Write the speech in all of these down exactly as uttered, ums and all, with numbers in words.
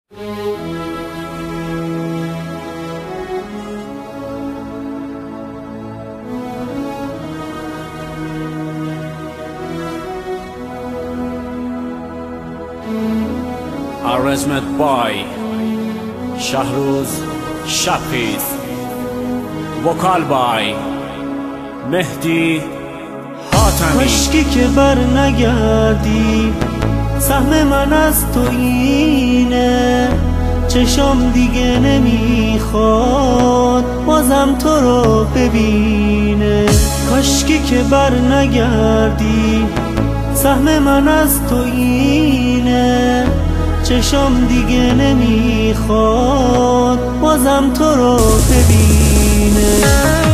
Arrangement by Shahruz Shapis. Vocal by Mehdi Hatami. کاشکی که بر نگردی، سهم من از تو اینه. چشام دیگه نمیخواد بازم تو رو ببینه. کاشکی که بر نگردی، سهم من از تو اینه. چشام دیگه نمیخواد بازم تو رو ببینه.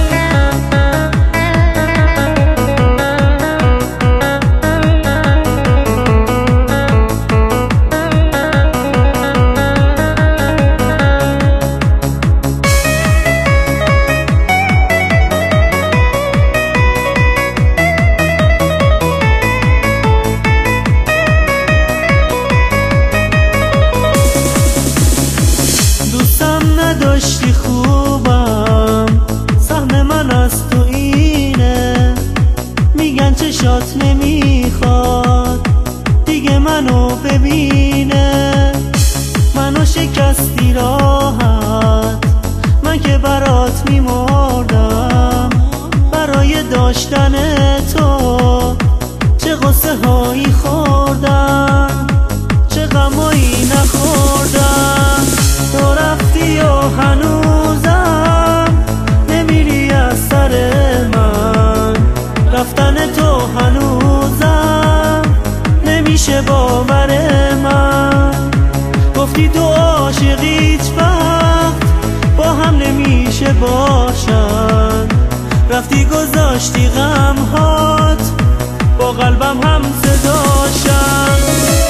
داشتی خوبم، سهم من از تو اینه. میگن چشات نمیخواد دیگه منو ببینه. منو شکستی راحت، من که برات میمردم. برای داشتن تو چه غصه هایی خوردم، چه غمایی نخوردم. تو رفتی و هنوزم نمیری از سر من. رفتن تو هنوزم نمیشه باور من. گفتی تو عاشقی هیچ وقت با هم نمیشه باشن. رفتی گذاشتی غم هات با قلبم هم صداشن.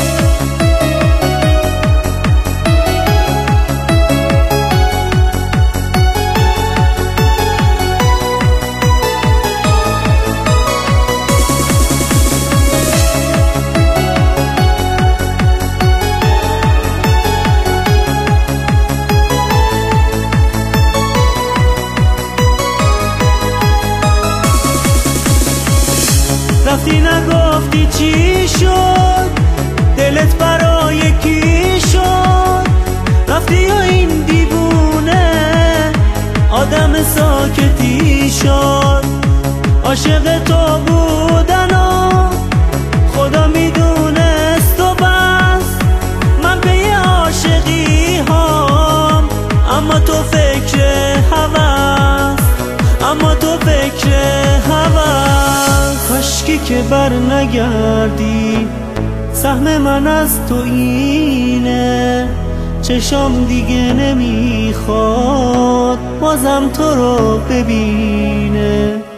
رفتی نگفتی چی شد، دلت برای کی شد. رفتی و این دیوونه آدم ساکتی شد. عاشق تو بودن و خدا میدونست و بس. من به یه عاشقی هم، اما تو فکر هوس، اما تو فکر هوس. کاشکی که بر نگردی، سهم من از تو اینه. چشام دیگه نمیخواد بازم تو رو ببینه.